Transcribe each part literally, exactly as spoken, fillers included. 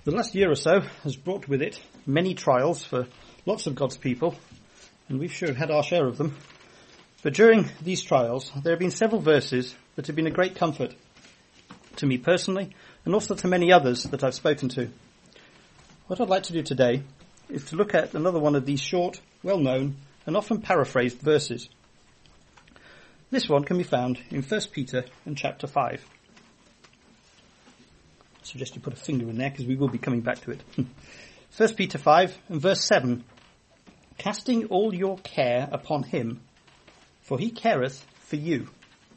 The last year or so has brought with it many trials for lots of God's people, and we've sure had our share of them. But during these trials, there have been several verses that have been a great comfort to me personally, and also to many others that I've spoken to. What I'd like to do today is to look at another one of these short, well-known, and often paraphrased verses. This one can be found in First Peter and chapter five. I suggest you put a finger in there because we will be coming back to it. First Peter five and verse seven. Casting all your care upon him, for he careth for you.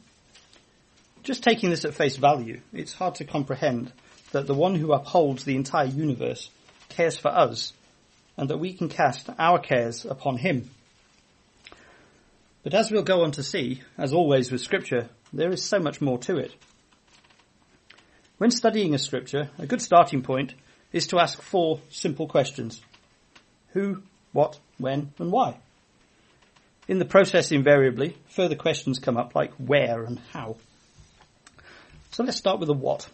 Just taking this at face value, it's hard to comprehend that the one who upholds the entire universe cares for us, and that we can cast our cares upon him. But as we'll go on to see, as always with Scripture, there is so much more to it. When studying a Scripture, a good starting point is to ask four simple questions. Who, what, when, and why? In the process, invariably, further questions come up like where and how. So let's start with the what.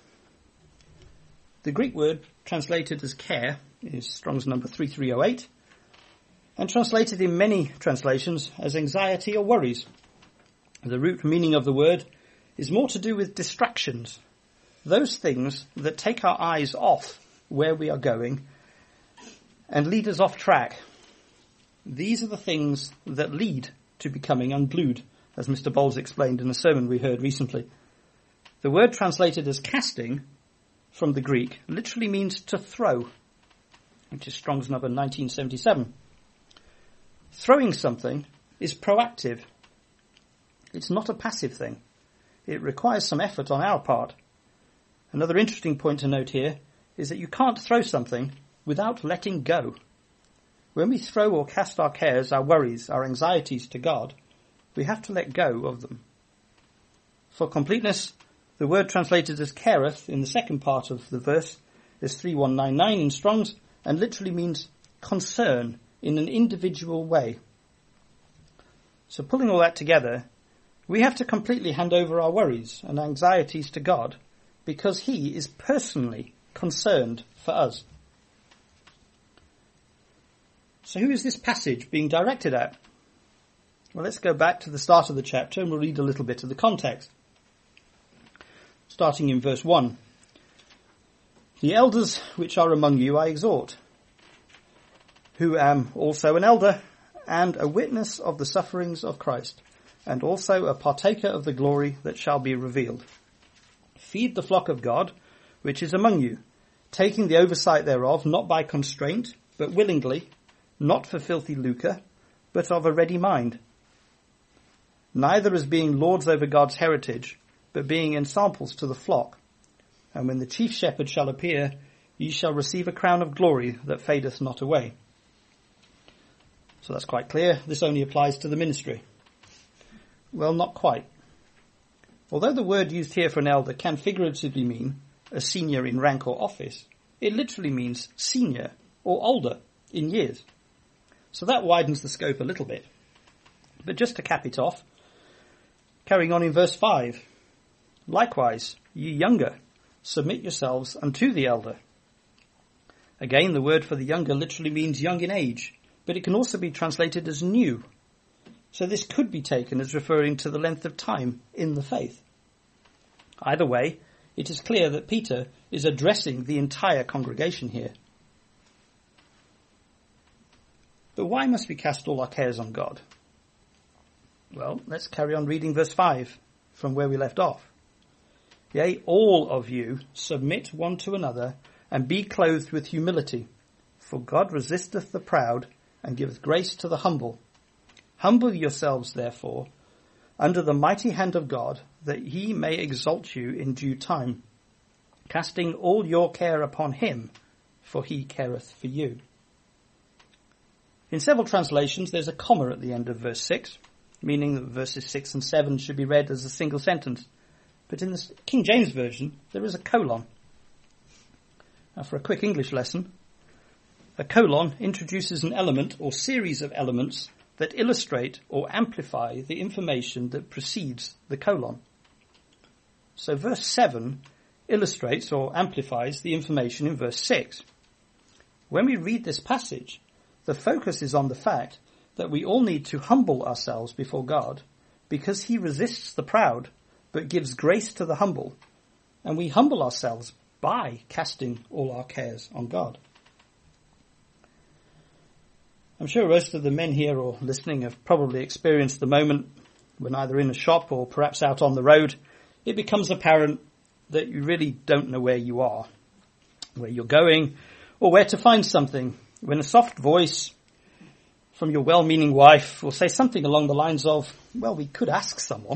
The Greek word translated as care is Strong's number three three oh eight, and translated in many translations as anxiety or worries. The root meaning of the word is more to do with distractions, those things that take our eyes off where we are going and lead us off track. These are the things that lead to becoming unglued, as Mister Bowles explained in a sermon we heard recently. The word translated as casting from the Greek literally means to throw, which is Strong's number nineteen seventy-seven. Throwing something is proactive. It's not a passive thing. It requires some effort on our part. Another interesting point to note here is that you can't throw something without letting go. When we throw or cast our cares, our worries, our anxieties to God, we have to let go of them. For completeness, the word translated as careth in the second part of the verse is three one nine nine in Strong's and literally means concern in an individual way. So pulling all that together, we have to completely hand over our worries and anxieties to God because he is personally concerned for us. So who is this passage being directed at? Well, let's go back to the start of the chapter and we'll read a little bit of the context. Starting in verse one. The elders which are among you I exhort, who am also an elder and a witness of the sufferings of Christ, and also a partaker of the glory that shall be revealed. Feed the flock of God, which is among you, taking the oversight thereof, not by constraint, but willingly, not for filthy lucre, but of a ready mind. Neither as being lords over God's heritage, but being ensamples to the flock. And when the chief shepherd shall appear, ye shall receive a crown of glory that fadeth not away. So that's quite clear. This only applies to the ministry. Well, not quite. Although the word used here for an elder can figuratively mean a senior in rank or office, it literally means senior or older in years. So that widens the scope a little bit. But just to cap it off, carrying on in verse five, likewise, ye younger, submit yourselves unto the elder. Again, the word for the younger literally means young in age, but it can also be translated as new. So this could be taken as referring to the length of time in the faith. Either way, it is clear that Peter is addressing the entire congregation here. But why must we cast all our cares on God? Well, let's carry on reading verse five from where we left off. Yea, all of you submit one to another and be clothed with humility, for God resisteth the proud and giveth grace to the humble. Humble yourselves, therefore, under the mighty hand of God, that he may exalt you in due time, casting all your care upon him, for he careth for you. In several translations, there's a comma at the end of verse six, meaning that verses six and seven should be read as a single sentence. But in the King James Version, there is a colon. Now, for a quick English lesson, a colon introduces an element or series of elements that illustrate or amplify the information that precedes the colon. So verse seven illustrates or amplifies the information in verse six. When we read this passage, the focus is on the fact that we all need to humble ourselves before God because he resists the proud but gives grace to the humble, and we humble ourselves by casting all our cares on God. I'm sure most of the men here or listening have probably experienced the moment when either in a shop or perhaps out on the road, it becomes apparent that you really don't know where you are, where you're going, or where to find something, when a soft voice from your well-meaning wife will say something along the lines of, well, we could ask someone.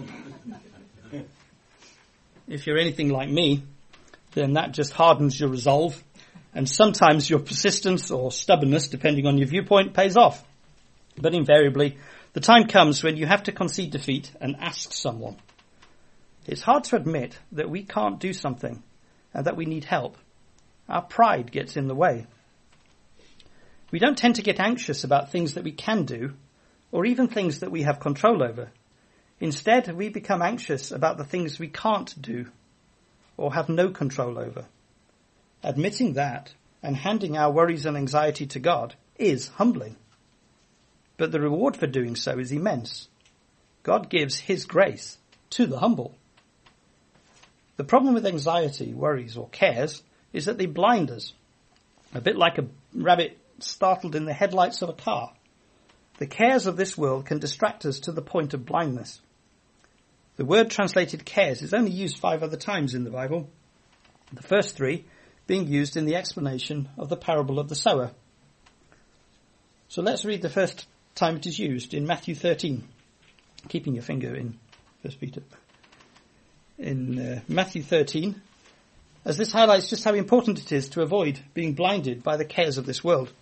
If you're anything like me, then that just hardens your resolve, and sometimes your persistence or stubbornness, depending on your viewpoint, pays off. But invariably, the time comes when you have to concede defeat and ask someone. It's hard to admit that we can't do something and that we need help. Our pride gets in the way. We don't tend to get anxious about things that we can do, or even things that we have control over. Instead, we become anxious about the things we can't do or have no control over. Admitting that and handing our worries and anxiety to God is humbling. But the reward for doing so is immense. God gives his grace to the humble. The problem with anxiety, worries, or cares is that they blind us, a bit like a rabbit startled in the headlights of a car. The cares of this world can distract us to the point of blindness. The word translated cares is only used five other times in the Bible, the first three being used in the explanation of the parable of the sower. So let's read the first time it is used in Matthew thirteen, keeping your finger in First Peter. In uh, Matthew thirteen, as this highlights just how important it is to avoid being blinded by the cares of this world.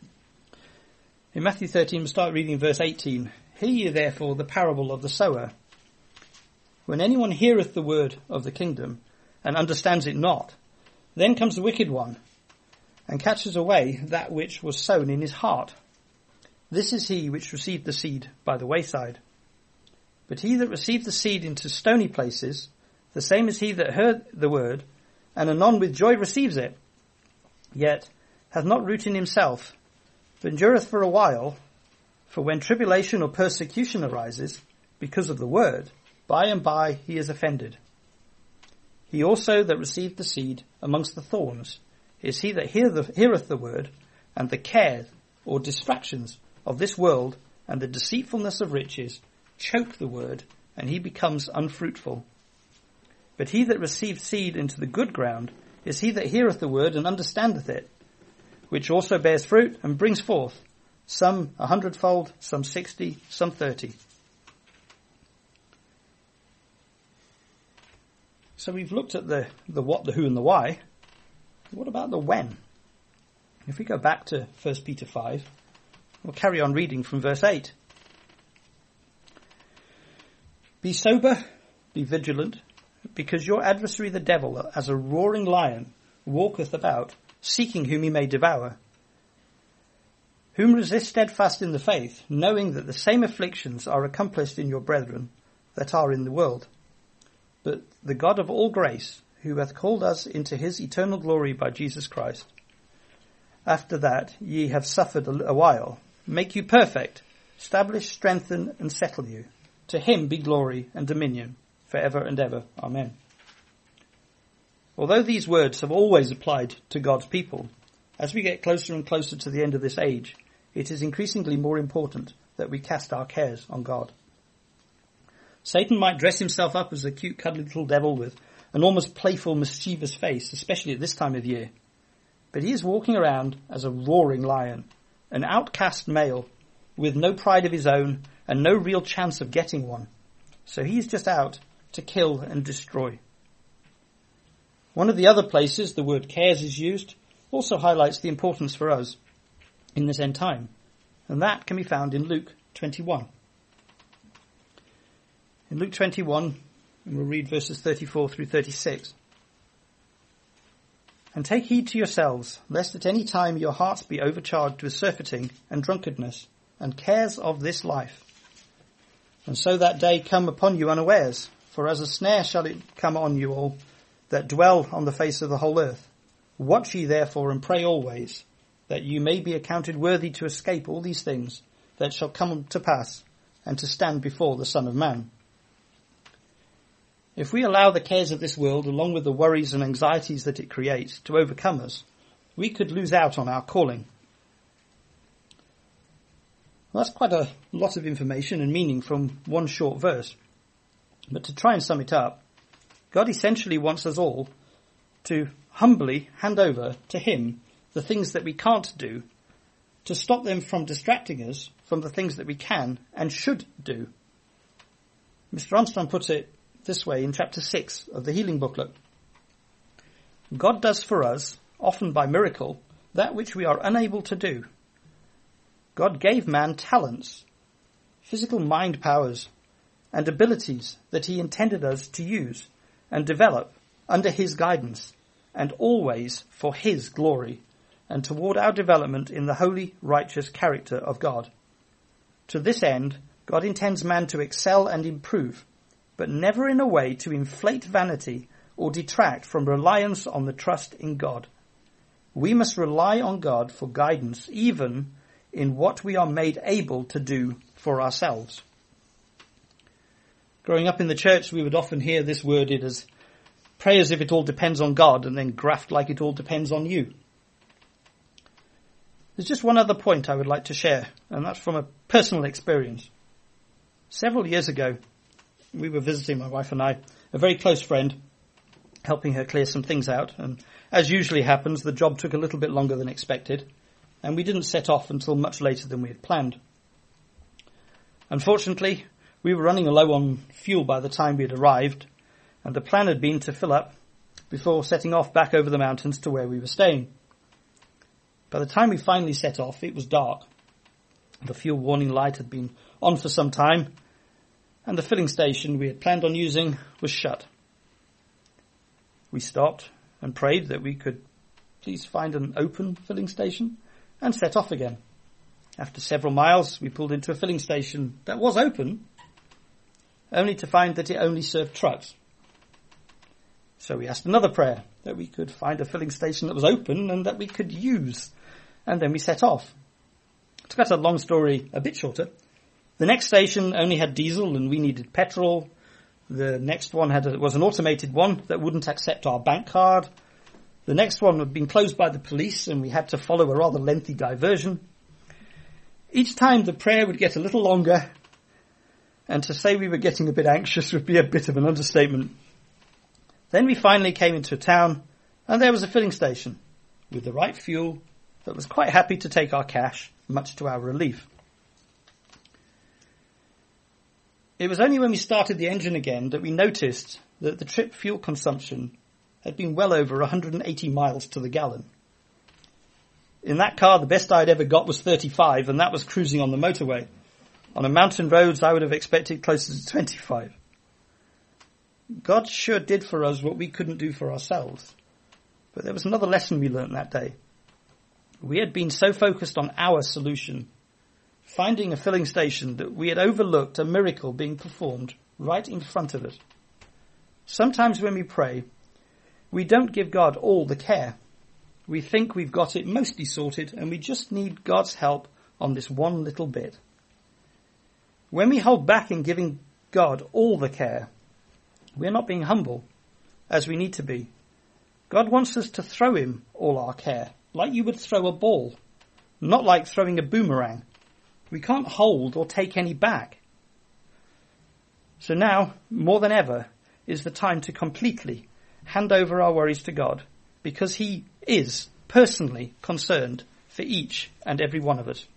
In Matthew thirteen, we'll start reading verse eighteen. Hear ye therefore the parable of the sower. When anyone heareth the word of the kingdom and understands it not, then comes the wicked one and catches away that which was sown in his heart. This is he which received the seed by the wayside. But he that received the seed into stony places, the same is he that heard the word, and anon with joy receives it, yet hath not root in himself, but endureth for a while. For when tribulation or persecution arises because of the word, by and by he is offended. He also that received the seed amongst the thorns is he that hear the, heareth the word, and the care or distractions of this world and the deceitfulness of riches choke the word, and he becomes unfruitful. But he that received seed into the good ground is he that heareth the word and understandeth it, which also bears fruit and brings forth, some a hundredfold, some sixty, some thirty. So we've looked at the, the what, the who, and the why. What about the when? If we go back to First Peter five, we'll carry on reading from verse eight. Be sober, be vigilant, because your adversary the devil, as a roaring lion, walketh about, seeking whom he may devour. Whom resist steadfast in the faith, knowing that the same afflictions are accomplished in your brethren that are in the world. But the God of all grace, who hath called us into his eternal glory by Jesus Christ, after that ye have suffered a while, make you perfect, establish, strengthen, and settle you. To him be glory and dominion for ever and ever. Amen. Although these words have always applied to God's people, as we get closer and closer to the end of this age, it is increasingly more important that we cast our cares on God. Satan might dress himself up as a cute, cuddly little devil with an almost playful, mischievous face, especially at this time of year. But he is walking around as a roaring lion, an outcast male with no pride of his own and no real chance of getting one. So he is just out to kill and destroy. One of the other places the word cares is used also highlights the importance for us in this end time, and that can be found in Luke twenty-one. In Luke twenty-one, and we'll read verses thirty-four through thirty-six. And take heed to yourselves, lest at any time your hearts be overcharged with surfeiting and drunkenness, and cares of this life. And so that day come upon you unawares, for as a snare shall it come on you all, that dwell on the face of the whole earth. Watch ye therefore and pray always, that you may be accounted worthy to escape all these things that shall come to pass, and to stand before the Son of Man. If we allow the cares of this world, along with the worries and anxieties that it creates, to overcome us, we could lose out on our calling. Well, that's quite a lot of information and meaning from one short verse. But to try and sum it up, God essentially wants us all to humbly hand over to him the things that we can't do, to stop them from distracting us from the things that we can and should do. Mister Armstrong puts it this way in chapter six of the Healing Booklet. God does for us, often by miracle, that which we are unable to do. God gave man talents, physical mind powers, and abilities that he intended us to use and develop under his guidance, and always for his glory, and toward our development in the holy, righteous character of God. To this end, God intends man to excel and improve, but never in a way to inflate vanity or detract from reliance on the trust in God. We must rely on God for guidance, even in what we are made able to do for ourselves. Growing up in the church, we would often hear this worded as, pray as if it all depends on God, and then graft like it all depends on you. There's just one other point I would like to share, and that's from a personal experience. Several years ago, we were visiting, my wife and I, a very close friend, helping her clear some things out, and as usually happens, the job took a little bit longer than expected, and we didn't set off until much later than we had planned. Unfortunately, we were running low on fuel by the time we had arrived, and the plan had been to fill up before setting off back over the mountains to where we were staying. By the time we finally set off, it was dark. The fuel warning light had been on for some time, and the filling station we had planned on using was shut. We stopped and prayed that we could please find an open filling station and set off again. After several miles, we pulled into a filling station that was open, only to find that it only served trucks. So we asked another prayer, that we could find a filling station that was open and that we could use. And then we set off. To cut a long story a bit shorter, the next station only had diesel and we needed petrol. The next one had a, was an automated one that wouldn't accept our bank card. The next one had been closed by the police and we had to follow a rather lengthy diversion. Each time the prayer would get a little longer, and to say we were getting a bit anxious would be a bit of an understatement. Then we finally came into a town, and there was a filling station with the right fuel that was quite happy to take our cash, much to our relief. It was only when we started the engine again that we noticed that the trip fuel consumption had been well over one hundred eighty miles to the gallon. In that car, the best I'd ever got was thirty-five, and that was cruising on the motorway. On a mountain roads, I would have expected closer to twenty-five. God sure did for us what we couldn't do for ourselves. But there was another lesson we learnt that day. We had been so focused on our solution, finding a filling station, that we had overlooked a miracle being performed right in front of us. Sometimes when we pray, we don't give God all the care. We think we've got it mostly sorted and we just need God's help on this one little bit. When we hold back in giving God all the care, we're not being humble as we need to be. God wants us to throw him all our care, like you would throw a ball, not like throwing a boomerang. We can't hold or take any back. So now, more than ever, is the time to completely hand over our worries to God, because he is personally concerned for each and every one of us.